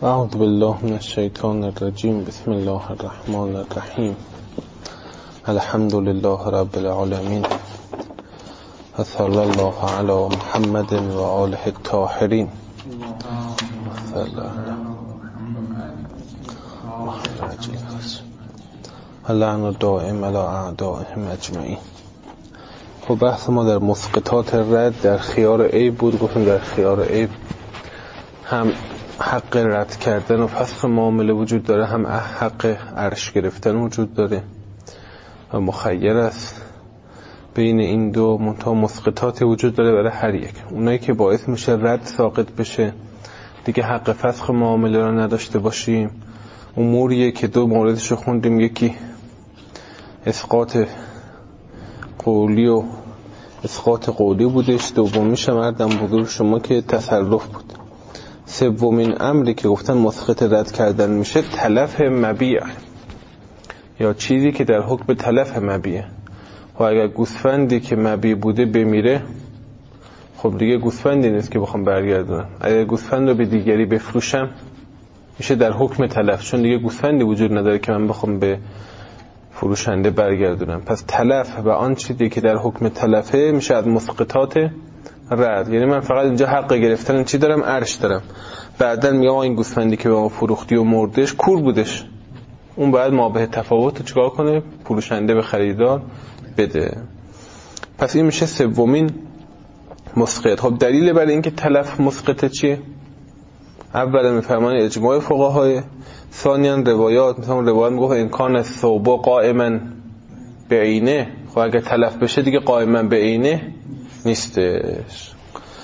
اعوذ بالله من الشیطان الرجیم. بسم الله الرحمن الرحیم. الحمد لله رب العالمین و صلی الله علی محمد و آله الطاهرین. اللعن دائم علی اعدائهم اجمعین. خب بحث ما در مسقطات رد در خیار عیب بود. گفتیم در خیار عیب هم حق رد کردن و فسخ معامله وجود داره، هم حق عرش گرفتن وجود داره و مخیر است بین این دو. منتها مسقطات وجود داره برای هر یک. اونایی که باعث میشه رد ساقط بشه، دیگه حق فسخ معامله را نداشته باشیم. اموریه که دو موردش رو خوندیم، یکی اسقاط قولی و اسقاط قولی بودش، دومیش هم عرضم حضور شما که تصرف بود. سومین امری که گفتن مسقط رد کردن میشه تلف مبیع، یا چیزی که در حکم تلف مبیع. و اگر گوسفندی که مبیع بوده بمیره، خب دیگه گوسفندی نیست که بخوام برگردونم. اگر گوسفند رو به دیگری بفروشم میشه در حکم تلف، چون دیگه گوسفندی وجود نداره که من بخوام به فروشنده برگردونم. پس تلف و آن چیزی که در حکم تلفه میشه از مسقطات رد. یعنی من فقط اینجا حق گرفتن چی دارم؟ عرش دارم. بعدن میگم این گوسفندی که به ما فروختی و مردش کور بودش، اون باید مابه تفاوت رو چیکار کنه؟ فروشنده به خریدار بده. پس این میشه سومین مسقط. خب دلیل برای اینکه تلف مسقطه چیه؟ اولا میفرمان اجماع فقهای، ثانیاً روایات. مثلا روایت میگه امکان الثوب قائما بعینه. خب اگه تلف بشه دیگه قائما بعینه نیستش.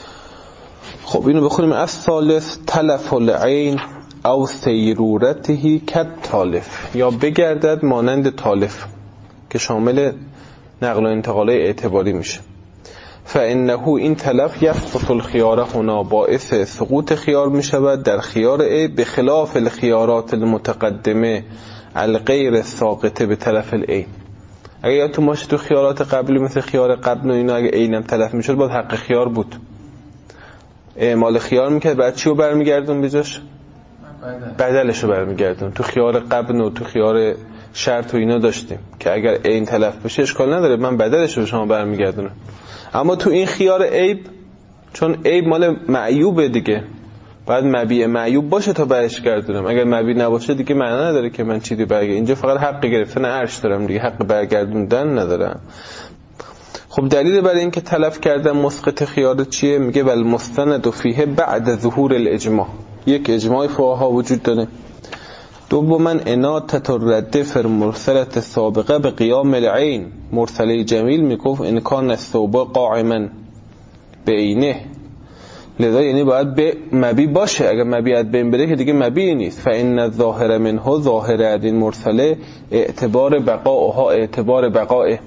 خب اینو بخونیم. از ثالث تلف العین او سیرورته کد تالف، یا بگردد مانند تالف، که شامل نقل و انتقال اعتباری میشه. فانه این تلف یسقط الخیار هنا، باعث سقوط خیار میشود در خیار ای، به خلاف الخیارات المتقدمه الغیر ساقطه به تلف العین. اگه یادتون باشه تو خیارات قبلی مثل خیار قبل و اینا، اگه عینم تلف میشد باید حق خیار بود، اعمال خیار میکرد، بعد چی رو برمیگردون بجاش؟ بدلش رو برمیگردون. تو خیار قبل و تو خیار شرط و اینا داشتیم که اگر عین تلف بشه اشکال نداره، من بدلش رو شما برمیگردونم. اما تو این خیار عیب، چون عیب مال معیوبه دیگه، باید مبیع معیوب باشه تا برش گردونم. اگر مبیع نباشه دیگه معنی نداره که من چیزی برگردونم. اینجا فقط حق گرفتن عرش دارم دیگه، حق برگردوندن ندارم. خب دلیل برای این که تلف کردن مسقط خیار چیه؟ میگه ول مستند فیه بعد ظهور الاجماع. یک اجماع فقها وجود داره. دوما اناطه الرد فر مرسلت سابقه به قیام العین. مرسله جمیل میگفت ان کان الثوب قائما بعینه، لذا یعنی باید به مبی باشه. اگر مبیعت بین بره که دیگه مبی نیست. فان الظاهر منه، ظاهر از این مرسله اعتبار بقاءها، اعتبار بقاء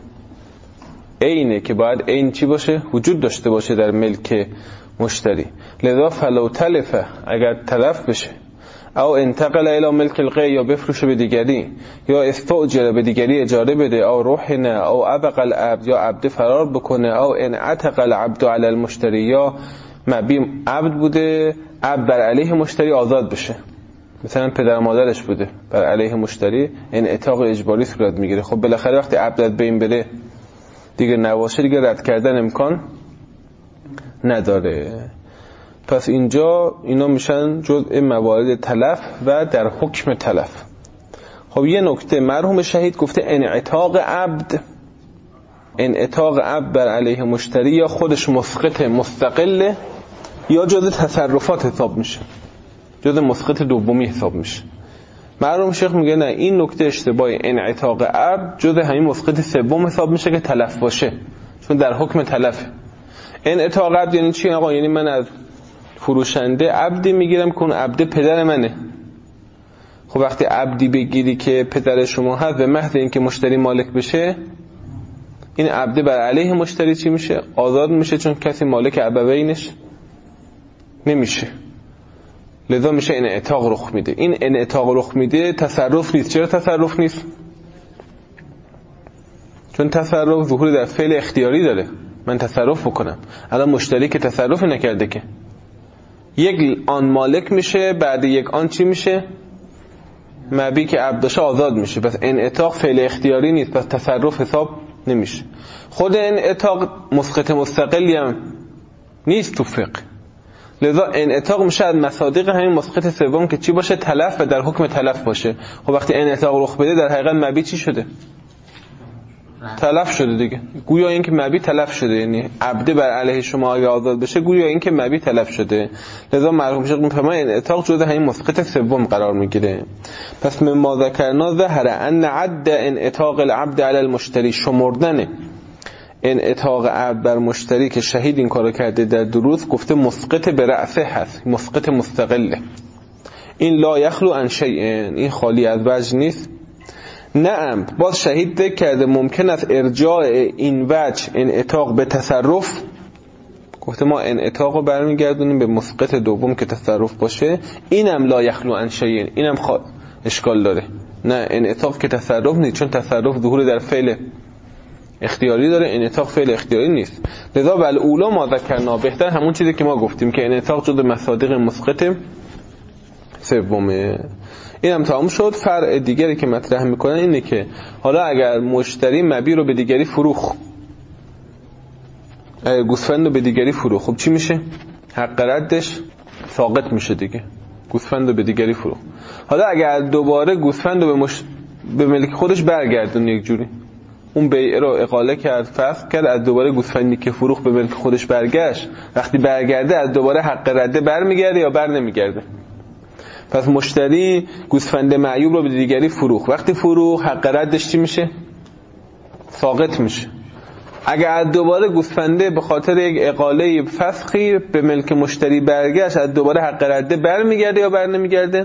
عینه، که باید عین چی باشه؟ وجود داشته باشه در ملک مشتری. لذا فلو تلفه، اگر تلف بشه، او انتقل الى ملک الغی، یا بفروشه به دیگری، یا استؤجر به دیگری اجاره بده، او رهن، او ابق العبد، یا عبد فرار بکنه، او انعتق العبد علی المشتری، یا مبی عبد بوده، عبد بر علیه مشتری آزاد بشه. مثلا پدر مادرش بوده بر علیه مشتری، انعتاق اجباری صورت میگیره. خب بالاخره وقتی عبدت بین بره دیگه نباشه، دیگه رد کردن امکان نداره. پس اینجا اینا میشن جزء موارد تلف و در حکم تلف. خب یه نکته، مرحوم شهید گفته انعتاق عبد، انعتاق عبد بر علیه مشتری یا خودش مسقط مستقله یا جزء تصرفات حساب میشه، جزء مسقط دومی حساب میشه. مرحوم شیخ میگه نه، این نکته اشتباهی. انعتاق عبد جزء همین مسقط سوم حساب میشه که تلف باشه، چون در حکم تلف. انعتاق عبد یعنی چی آقا؟ یعنی من از فروشنده عبدی میگیرم که اون عبد پدر منه. خب وقتی عبدی بگیری که پدر شما هست، به محض اینکه مشتری مالک بشه، این عبد بر علیه مشتری چی میشه؟ آزاد میشه، چون کسی مالک ابوینش نمیشه. لذا میشه انعتاق رخ میده. این انعتاق رخ میده تصرف نیست. چرا تصرف نیست؟ چون تصرف ظهور در فعل اختیاری داره، من تصرف بکنم. الان مشتری که تصرف نکرده که یک آن مالک میشه، بعد یک آن چی میشه؟ مبی که عبداشه آزاد میشه. پس انعتاق فعل اختیاری نیست، پس تصرف حساب نمیشه. خود انعتاق مسقط مستقلی هم نیست تو فقه، لذا انعتاق میشه از مصادیق همین مسقط سوم که چی باشه؟ تلف و در حکم تلف باشه. خب وقتی انعتاق رخ بده در حقیقت مبی چی شده؟ تلف شده دیگه. گویا این که مبی تلف شده، یعنی عبده بر علیه شما اگه آزاد بشه گویا این که مبی تلف شده. لذا مرحوم شیخ میفرماید انعتاق جزء همین مسقط سوم قرار میگیره. پس مما ذکرنا ظهر ان عد انعتاق العبد علی المشتری، شمردن انعتاق عبد بر مشتری که شهید این کارو کرده در دروز، گفته مسقط به رأسه هست، مسقط مستقله. این لا یخلو عن شیء، این خالی از وجه نیست. نعم باز شهید ذکر کرده ممکن است ارجاع این وجه انعتاق به تصرف، گفته ما انعتاق رو برمیگردونیم به مسقط دوم که تصرف باشه. اینم لا یخلو عن شیء، اینم اشکال داره. نه انعتاق که تصرف نیست، چون تصرف ظهور در فعل اختیاری داره، انعتاق فعل اختیاری نیست. لذا والاولا ما ذکرنا، بهتر همون چیزی که ما گفتیم که انعتاق جزء مصادیق مسقط سومه. این هم تمام شد. فرع دیگری که مطرح میکنن اینه که حالا اگر مشتری مبی رو به دیگری فروخت، اگر گوسفند رو به دیگری فروخت، خب چی میشه؟ حق ردش ساقط میشه دیگه. گوسفند رو به دیگری فروخت. حالا اگر دوباره گوسفند رو به ملک خودش برگردون، یک جوری اون بیع رو اقاله کرد، فسخ کرد، از دوباره گوسفندی که فروخت به ملک خودش برگشت، وقتی برگرده از دوباره حق رده برمیگرده یا بر نمیگرده؟ پس مشتری گوسفند معیوب رو به دیگری فروخت، وقتی فروخت حق ردش چی میشه؟ ساقط میشه. اگر از دوباره گوسفنده به خاطر یک اقاله فسخی به ملک مشتری برگشت، از دوباره حق رده برمیگرده یا بر نمیگرده؟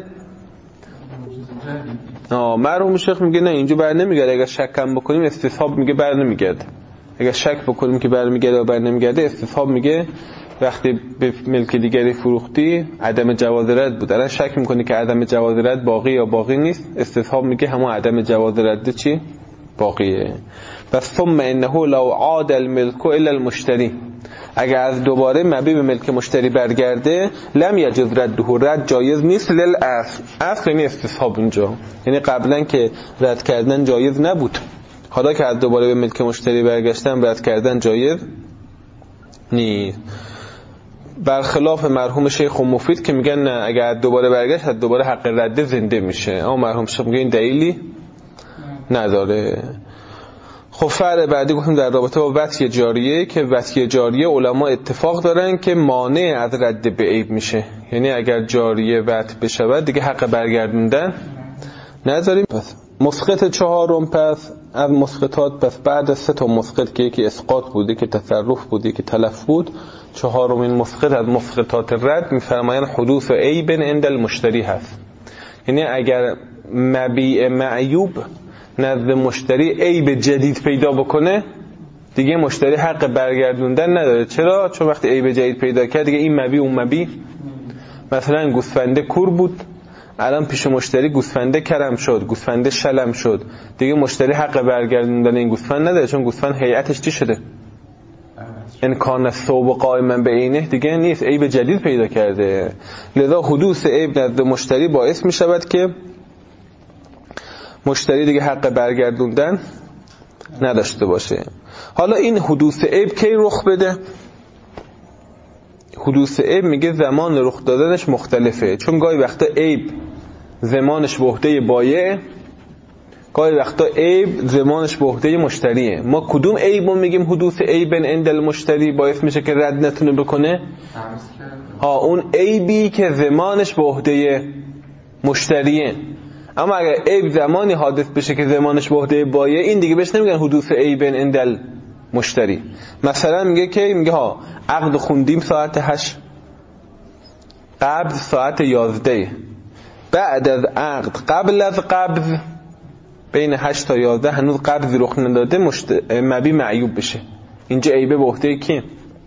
مرحوم شیخ میگه نه اینجا بر نمیگرده. اگر شک هم بکنیم استصحاب میگه بر نمیگرده. اگر شک بکنیم که بر میگرده یا بر نمیگرده، استصحاب میگه وقتی به ملک دیگری فروختی عدم جواز رد بود، الان شک میکنی که عدم جواز رد باقی یا باقی نیست، استصحاب میگه همون عدم جواز رد چی؟ باقیه. پس ثم انه لو عاد الملك الا المشتری، اگر از دوباره مبی به ملک مشتری برگرده، لم یجوز رده، رد جایز نیست. للاصل، اصل یعنی استصحاب اینجا، یعنی قبلا که رد کردن جایز نبود، حالا که از دوباره به ملک مشتری برگشتن رد کردن جایز نیست. برخلاف مرحوم شیخ مفید که میگن نه اگر دوباره برگشت از دوباره حق رد زنده میشه، اما مرحوم شیخ میگه این دلیلی نداره. خب فرع بعدی گفتیم در رابطه با وصی جاریه، که وصی جاریه علما اتفاق دارن که مانع از رد به عیب میشه، یعنی اگر جاریه وصی بشود دیگه حق برگردوندن نداریم. پس مسقط چهارم، پس از مسقطات، پس بعد از 3 مسقط که یکی اسقاط بود، یکی تصرف بود، یکی تلف بود، چهارمین مسقط از مسقطات رد میفرمایند حدوث عیب عند المشتری هست. یعنی اگر مبیع معیوب نزد مشتری عیب جدید پیدا بکنه، دیگه مشتری حق برگردوندن نداره. چرا؟ چون وقتی عیب جدید پیدا کرد دیگه این مبیع اون مبیع، مثلا گوسفنده کور بود، الان پیش مشتری گوسفنده کرم شد، گوسفنده شلم شد، دیگه مشتری حق برگردوندن این گوسفند نداره، چون گوسفند هیئتش چی شده؟ این کان ثوب قائما به عینه دیگه نیست، عیب جدید پیدا کرده. لذا حدوث عیب نزد مشتری باعث می شود که مشتری دیگه حق برگردوندن نداشته باشه. حالا این حدوث عیب کی رخ بده؟ حدوث عیب میگه زمان رخ دادنش مختلفه، چون گاهی وقتا عیب زمانش به عهده بایع، گاهی وقتا عیب زمانش به عهده مشتریه. ما کدوم عیب رو میگیم حدوث عیب عند المشتری باعث میشه که رد نتونه بکنه؟ اون عیبی که زمانش به عهده مشتریه. اما اگر عیب زمانی حادث بشه که زمانش به عهده بایع، این دیگه بهش نمیگن حدوث عیب عند المشتری. مثلا میگه عقد خوندیم ساعت 8، قبض ساعت 11، بعد از عقد قبل از قبض بین 8 تا 11 هنوز قبضی رخ نداده، مبیع معیوب بشه، اینجا عیبه به عهده کی؟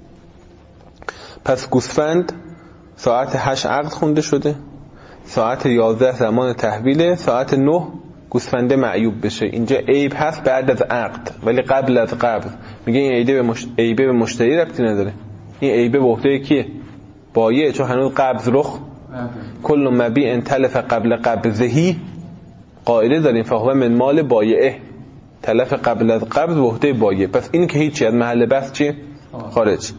پس گوسفند ساعت 8 عقد خونده شده، ساعت 11 زمان تحویله، ساعت 9 گوسفنده معیوب بشه، اینجا عیب هست بعد از عقد ولی قبل از قبض. میگه این عیبه به مشتری ربطی نداره، این عیبه به عهده کیه؟ به بایع، چون هنوز قبض رخ کل مبیع تلف قبل قبضهی قاعده داریم فهو من مال بایعه، تلف قبل از قبض به عهده بایع. پس این که هیچی از محل بحث چیه؟ خارج.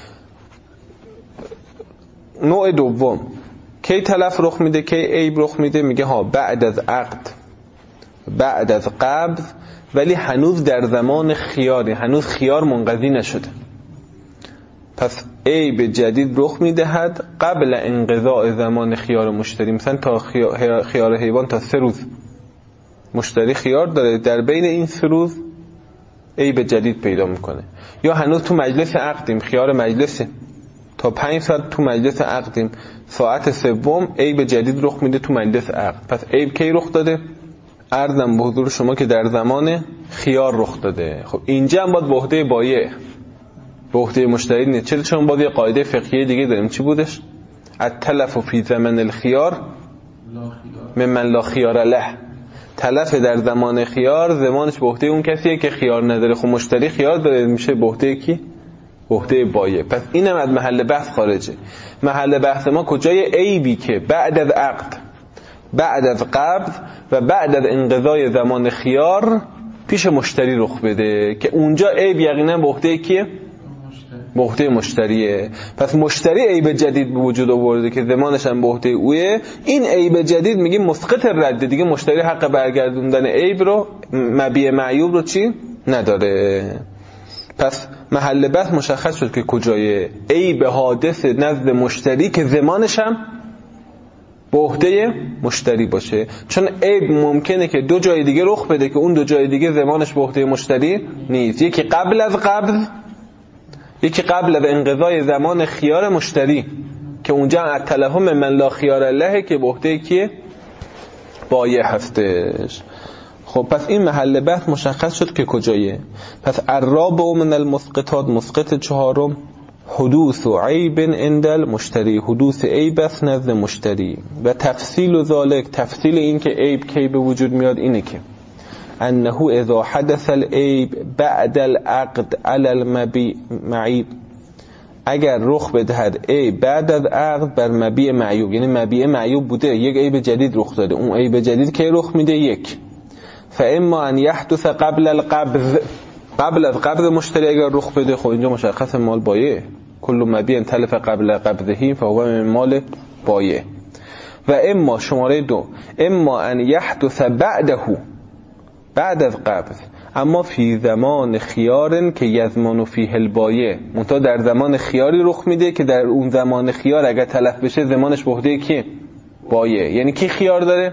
نوع دوم کی تلف رخ میده، کی عیب رخ میده؟ میگه ها بعد از عقد، بعد از قبض، ولی هنوز در زمان خیاری، هنوز خیار منقضی نشده. پس عیب جدید رخ میدهد قبل انقضاء زمان خیار مشتری. مثلا تا خیار حیوان تا 3 روز مشتری خیار داره، در بین این 3 روز عیب جدید پیدا میکنه. یا هنوز تو مجلس عقدیم، خیار مجلسه، تا 5 ساعت تو مجلس عقدیم، ساعت 3 عیب جدید رخ میده تو مجلس عقد. پس عیب کی رخ داده؟ عرضم به حضور شما که در زمان خیار رخ داده. خب اینجا هم باید به عهده بایع، به عهده مشتری نیست. چرا؟ چون باید یه قاعده فقهی دیگه داریم. چی بودش؟ التلف فی زمن الخیار ممن لا خیار له. تلف در زمان خیار زمانش به عهده اون کسیه که خیار نداره. خب مشتری خیار داره، میشه به عهده کی؟ به عهده بایع. پس اینم از محل بحث خارجه. محل بحث ما کجای؟ عیبی که بعد از عقد، بعد از قبض و بعد از انقضای زمان خیار پیش مشتری رخ بده، که اونجا عیب یقینا به عهده کیه؟ به عهده مشتریه. پس مشتری عیب جدید به وجود آورده که زمانش هم به عهده اوه. این عیب جدید میگیم مسقط رد، دیگه مشتری حق برگردوندن عیب رو، مبیع معیوب رو چی؟ نداره. پس محل بحث مشخص شد که کجای عیب حادث نزد مشتری که زمانش هم به عهده مشتری باشه. چون عیب ممکنه که 2 جای دیگه رخ بده که اون 2 جای دیگه زمانش به عهده مشتری نیست. یکی قبل از قبض، یکی قبل از انقضای زمان خیار مشتری که اونجا التلف ممن لا خیار له که به عهده کیه؟ بایع هستش. خب پس این محل بحث مشخص شد که کجایه. پس الرابع من المسقطات، مسقط 4 حدوث و عیب عند المشتری، حدوث عیب است نزد مشتری. و تفصیل ذالک، تفصیل این که عیب کی به وجود میاد اینه که انه اذا حدث العیب بعد العقد علی المبیع، اگر رخ بدهد عیب بعد از عقد بر مبیع معیوب، یعنی مبیع معیوب بوده، یک عیب جدید رخ داده، اون عیب جدید کی رخ میده؟ 1 فاما ان یحدث قبل القبض، قبل از قبض مشتری اگر رخ بده، خب اینجا مشخص مال بایع، کل مبیع تلف قبل قبضه فهو من مال بایع. و اما شماره 2 اما ان یحدث بعده، بعد از قبض، اما فی زمان خیار که یضمن فیه البایع، منتها در زمان خیاری رخ میده که در اون زمان خیار اگر تلف بشه زمانش به عهده کیه؟ بایع. یعنی کی خیار داره؟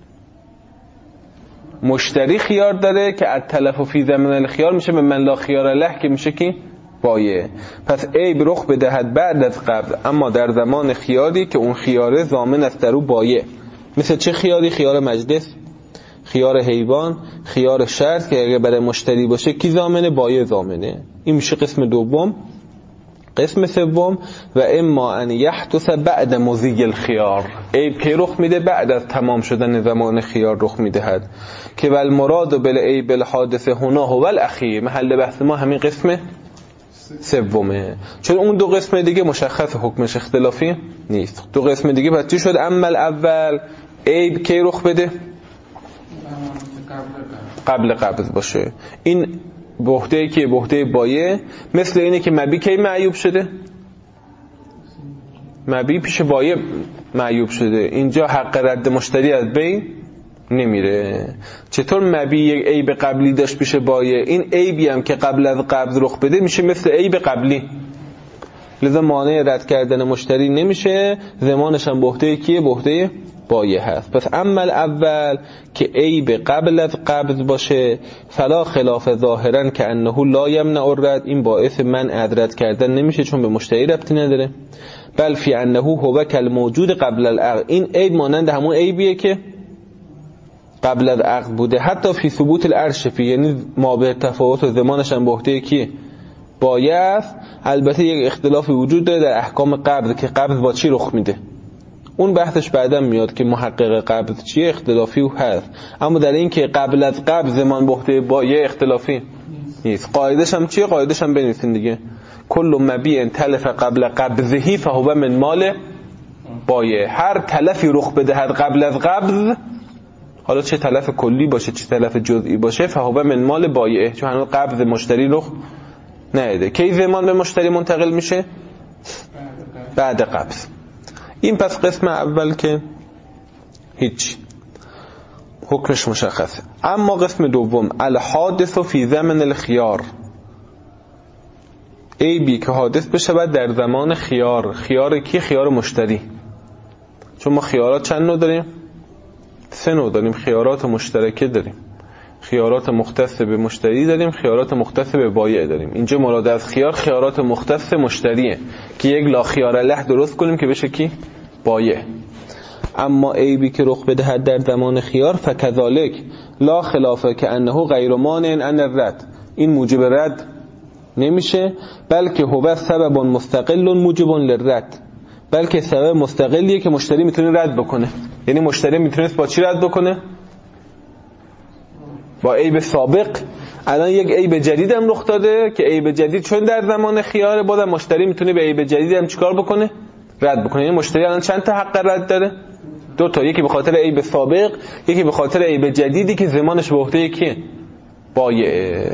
مشتری خیار داره که التلف فی زمن الخیار میشه به من لا خیار له که میشه کی؟ بایع. پس عیب رخ بدهد بعد از قبض اما در زمان خیاری که اون خیاره ضامن است در او بایع. مثل چه خیاری؟ خیار مجلس، خیار حیوان، خیار شرط که اگه برای مشتری باشه کی ضامنه؟ بایع ضامنه. این میشه قسم دوم. قسم سوم و اما ان یحدث بعد مضی الخیار، عیب کی رخ میده؟ بعد از تمام شدن زمان خیار رخ میدهد که والمراد بالعیب الحادث هنا هو الاخیر. محل بحث ما همین قسم سومه، چون اون 2 قسم دیگه مشخص حکمش اختلافی نیست. 2 قسم دیگه پس چی شد؟ اما اول عیب کی رخ بده؟ قبل قبض باشه. این به عهده که به عهده بایع. مثل اینه که مبیع کی معیوب شده؟ مبیع پیش بایع معیوب شده، اینجا حق رد مشتری از بین نمیره. چطور مبیع یک عیب قبلی داشت پیش بایع، این عیبی هم که قبل از قبض رخ بده میشه مثل عیب قبلی، لذا مانع رد کردن مشتری نمیشه، زمانش هم به عهده کیه؟ به عهده بایع هست. پس عمل اول که عیب قبل از قبض باشه فلا خلاف ظاهرا که انه لا یمنع الرد، این باعث منع از رد کردن نمیشه چون به مشتری ربطی نداره. بل فی انه هو کالموجود قبل العقد، این عیب مانند همون عیبیه که قبل از عقد بوده، حتی فی ثبوت الارشفی، یعنی ما به تفاوت زمانش هم به عهده کیه؟ بایع است. البته یک اختلافی وجود داره در احکام قبض که قبض با چی رخ میده، اون بحثش بعداً میاد که محقق قبض چیه، اختلافی هست. اما در این که قبل از قبض زمان به عهده بایع اختلافی نیست. قاعدش هم چیه؟ قاعدش هم بنویسین دیگه کل مبیع تلف قبل قبضه فهو من مال بایع. هر تلفی رخ بدهد قبل از قبض، حالا چه تلف کلی باشه چه تلف جزئی باشه، فهو من مال بایع، چون هنوز قبض مشتری رخ نده. کی ضمان به مشتری منتقل میشه؟ بعد قبض. این پس قسم اول که هیچ حکمش مشخصه. اما قسم دوم الحادث فی زمن الخیار، عیبی که حادث بشه بعد در زمان خیار. خیار کی؟ خیار مشتری. چون ما خیارات چند نوع داریم؟ 3 نوع داریم. خیارات مشترکه داریم، خیارات مختص به مشتری داریم، خیارات مختص به بایع داریم. اینجا مراد از خیار خیارات مختص مشتریه که یک لا خیار له درست کنیم که بشه کی؟ بایع. اما عیبی که رخ بدهد در زمان خیار فکذالک لا خلافه که انه غیر مانع عن الرد، این موجب رد نمیشه، بلکه هو سبب مستقل موجب للرد، بلکه سبب مستقلیه که مشتری میتونه رد بکنه. یعنی مشتری میتونه با چی رد بکنه؟ با عیب سابق. الان یک عیب جدید هم رخ داده که عیب جدید چون در زمان خیاره، بازم مشتری میتونه به عیب جدید هم چیکار بکنه؟ رد بکنه. یعنی مشتری الان چند تا حق رد داره؟ 2 تا. یکی به خاطر عیب سابق، یکی به خاطر عیب جدیدی که زمانش به عهده یکیه؟ بایع.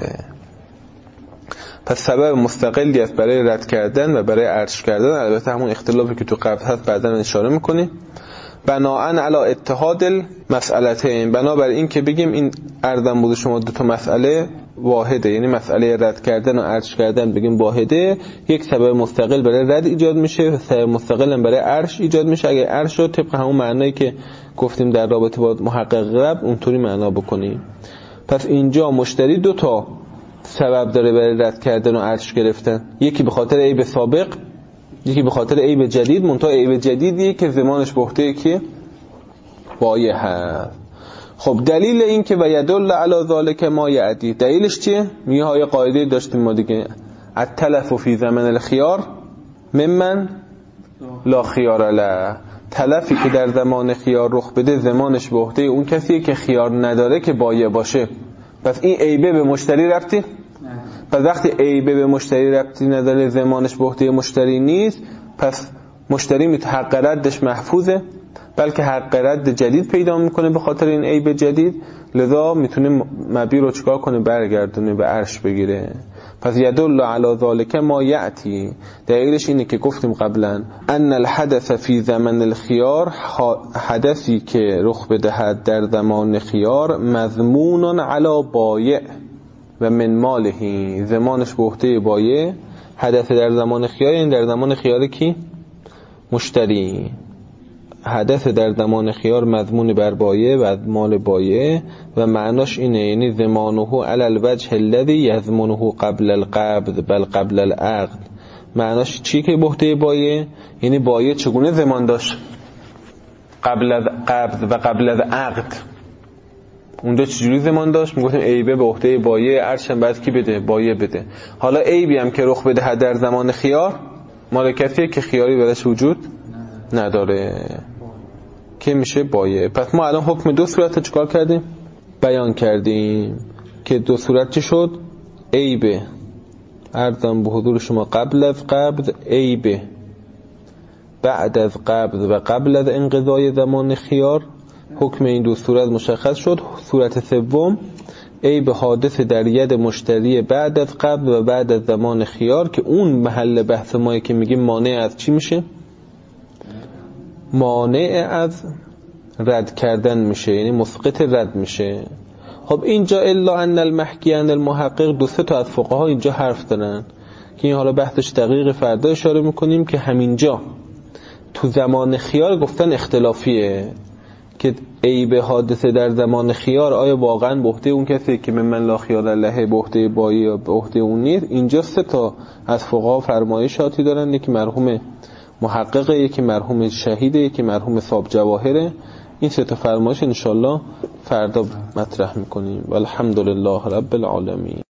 پس سبب مستقلی است برای رد کردن و برای عرض کردن. البته همون اختلافی که تو قبل هست بعداً اشاره میکنیم. بناءً علی اتحاد المسئلتین، بنابر این که بگیم این عرضم بود شما 2 تا مسئله واحده، یعنی مسئله رد کردن و عرض کردن بگیم واحده، یک سبب مستقل برای رد ایجاد میشه و سبب مستقل هم برای عرض ایجاد میشه. اگه عرض رو طبق همون معنایی که گفتیم در رابطه با محقق قبل اونطوری معنا بکنیم. پس اینجا مشتری 2 تا سبب داره برای رد کردن و عرض گرفتن، یکی به خاطر عیب سابق، یکی به خاطر عیب جدید. منتها عیب جدیدی که زمانش به عهده کی؟ بایع هست. خب دلیل این که و یدل علی ذلک ما یعدی، دلیلش چیه؟ میگه های قاعده داشتیم ما دیگه، التلف فی زمن الخیار ممن لا خیار له، تلفی که در زمان خیار رخ بده زمانش به عهده اون کسیه که خیار نداره که بایع باشه. پس این عیبه به مشتری ربطی؟ پس وقتی عیبه به مشتری ربطی نداره، زمانش به عهده مشتری نیست، پس مشتری میتونه حق ردش محفوظه، بلکه حق رد جدید پیدا میکنه به خاطر این عیب جدید، لذا میتونه مبیع رو چیکار کنه؟ برگردونه، به عرش بگیره. پس یدل علی ذلک ما یأتی، دلیلش اینه که گفتیم قبلا ان الحدث فی زمن الخیار، حدثی که رخ بدهد در زمان خیار مضمون علی بایع و من مالهی، زمانش به عهده بایع. حدث در زمان خیار یعنی در زمان خیار کی؟ مشتری. حدث در زمان خیار مضمون بر بایع و مال بایع و معناش اینه یعنی ضمانه علی الوجه الذی یضمنه قبل القبض بل قبل العقد. معناش چی که به عهده بایع؟ یعنی بایع چگونه ضمان داشت قبل از قبض و قبل از عقد. اونجا چجوری ضمان داشت؟ میگفتیم عیبه به عهده بایع، عرشم بعد کی بده؟ بایع بده. حالا عیبی هم که رخ بده در زمان خیار مال کسیه که خیاری برش وجود نداره، که میشه بایع. پس ما الان حکم 2 صورت چیکار کردیم؟ بیان کردیم که 2 صورت چی شد؟ عیبه عرضم به حضور شما قبل از قبض، عیبه بعد از قبض و قبل از انقضای زمان خیار. حکم این 2 صورت مشخص شد. صورت سوم عیب حادث در ید مشتری بعد از قبض و بعد از زمان خیار، که اون محل بحث مایی که میگیم مانع از چی میشه؟ مانع از رد کردن میشه، یعنی مسقط رد میشه. خب اینجا الا ان المحکی عن المحقق 2-3 تا از فقها اینجا حرف دارن که این حالا بحثش دقیق فردا اشاره میکنیم، که همینجا تو زمان خیار گفتن اختلافیه که عیب حادثه در زمان خیار آیا واقعا به عهده اون کسی که من لا خیار له به عهده بایع یا به عهده اون نیست. اینجا 3 تا از فقها فرمایشاتی دارن، یکی مرحوم محققه، یکی مرحوم شهیده، یکی مرحوم صاحب جواهره. این 3 تا فرمایش انشالله فردا مطرح میکنیم. والحمدلله رب العالمین.